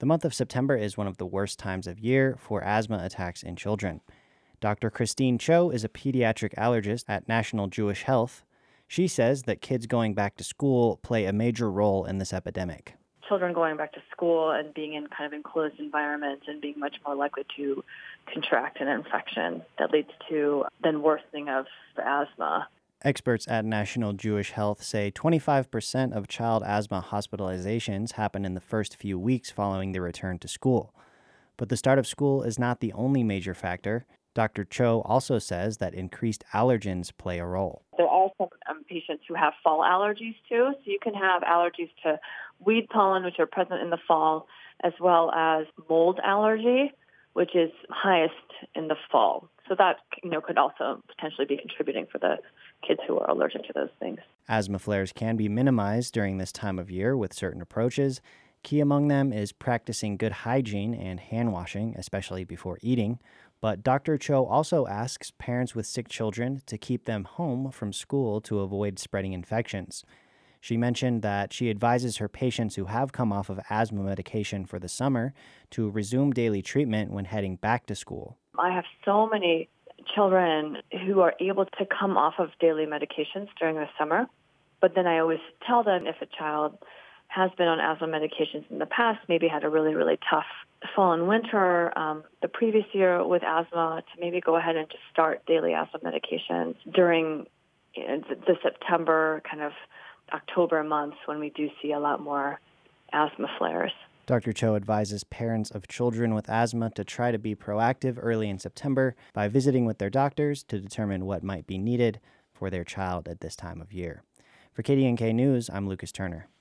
The month of September is one of the worst times of year for asthma attacks in children. Dr. Christine Cho is a pediatric allergist at National Jewish Health. She says that kids going back to school play a major role in this epidemic. Children going back to school and being in kind of enclosed environments and being much more likely to contract an infection that leads to then worsening of the asthma. Experts at National Jewish Health say 25% of child asthma hospitalizations happen in the first few weeks following the return to school. But the start of school is not the only major factor. Dr. Cho also says that increased allergens play a role. There are some patients who have fall allergies too, so you can have allergies to weed pollen, which are present in the fall, as well as mold allergy, which is highest in the fall. So that could also potentially be contributing for the kids who are allergic to those things. Asthma flares can be minimized during this time of year with certain approaches. Key among them is practicing good hygiene and hand washing, especially before eating. But Dr. Cho also asks parents with sick children to keep them home from school to avoid spreading infections. She mentioned that she advises her patients who have come off of asthma medication for the summer to resume daily treatment when heading back to school. I have so many children who are able to come off of daily medications during the summer, but then I always tell them if a child has been on asthma medications in the past, maybe had a really, really tough fall and winter the previous year with asthma, to maybe go ahead and just start daily asthma medications during the September, kind of October months when we do see a lot more asthma flares. Dr. Cho advises parents of children with asthma to try to be proactive early in September by visiting with their doctors to determine what might be needed for their child at this time of year. For KDNK News, I'm Lucas Turner.